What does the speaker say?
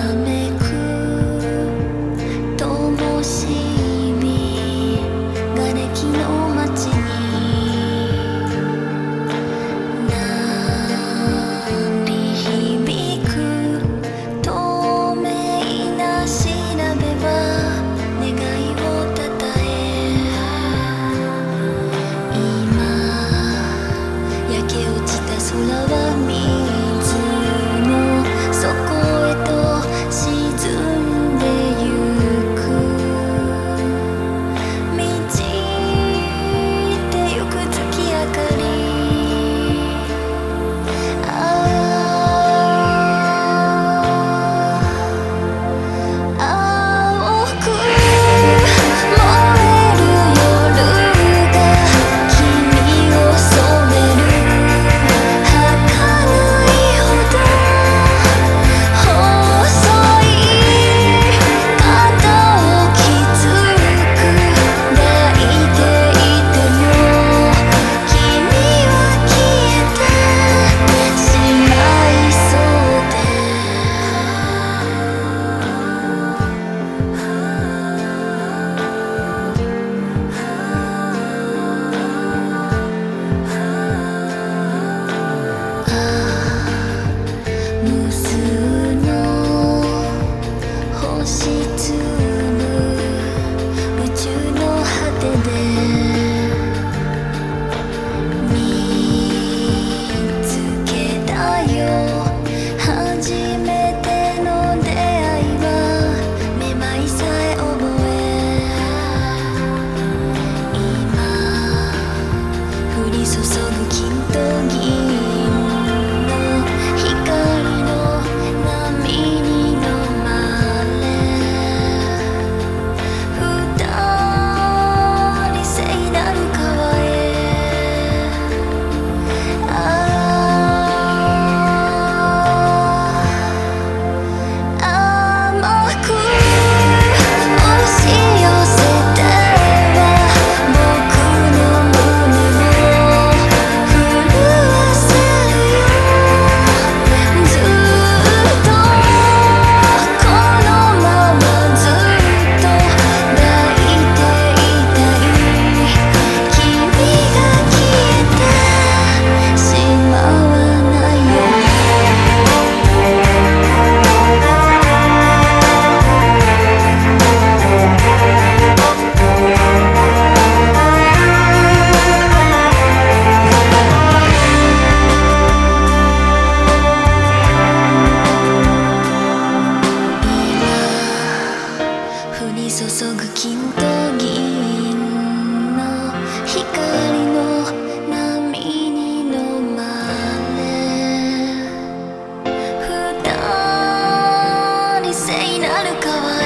めく灯火瓦礫の街に鳴り響く透明な調べは願いをたたえ今焼け落ちた空は水の底へと沈んでゆく満ちてゆく月明かり青く燃える夜が君を染める儚いほど細い肩をきつく抱いていても君は消えてしまいそうで無数の星粒宇宙の果てで見つけたよ初めての出会いはめまいさえ覚え今降り注ぐ金と銀の光の波に飲まれ二人聖なる川へ甘く押し寄せては僕の胸を震わせるよずっとこのままずっと抱いていたい君が消えてしまわないように降り注ぐ金と銀の光の波に飲まれ二人聖なる川